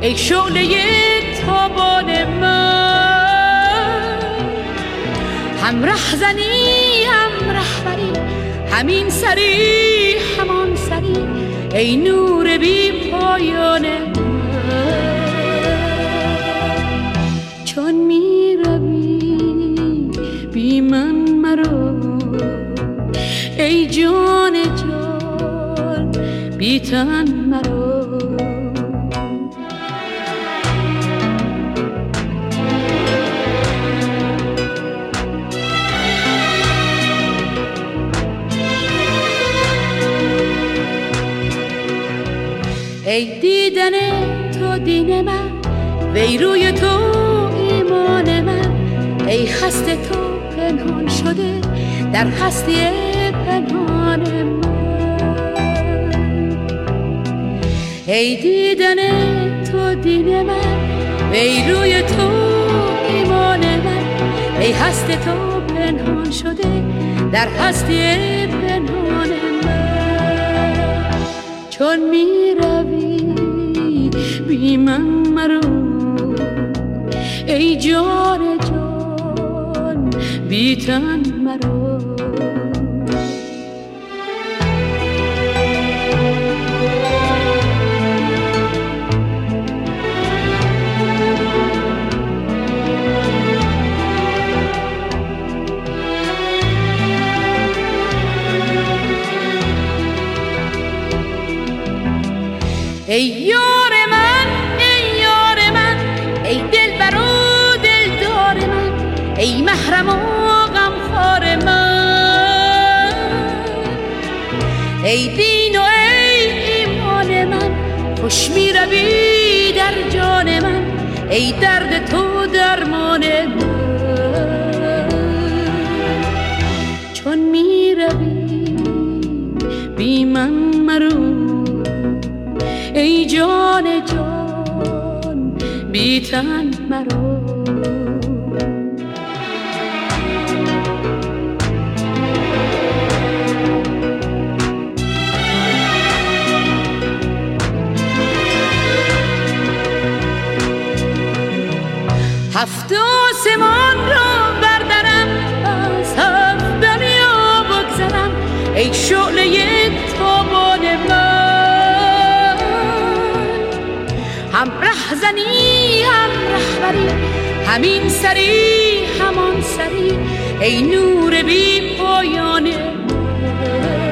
ای شعله تابان من، هم رهزنی هم رهبری، همین سری همان سری، ای نور بی پایان من. چون می روی بی من مرو، ای جان جان بی تن مرو. ای دیدن تو دین من، وی روی تو ایمان من، ای هست تو پنهان شده در هستی پنهان من. ای دیدن تو دین من، وی روی تو ایمان من، ای هست تو پنهان شده در هستی پنهان من. چون می روی بی من مرو، ای جان جان بی تن مرو. ای یار من، ای یار من، ای دلبر و دلدار من، ای محرم و غمخوار من، ای دین و ای ایمان من، خوش می روی در جان من، ای درد تو درمان من. چون می روی بی من مرو، ای جان جان بی تن مرو. هفت آسمان را بردرم، از هفت دنیا بگذرم، ای شعله تابان من، هم رهزنی هم رهبری، همین سری همان سری، ای نور بی پایان من.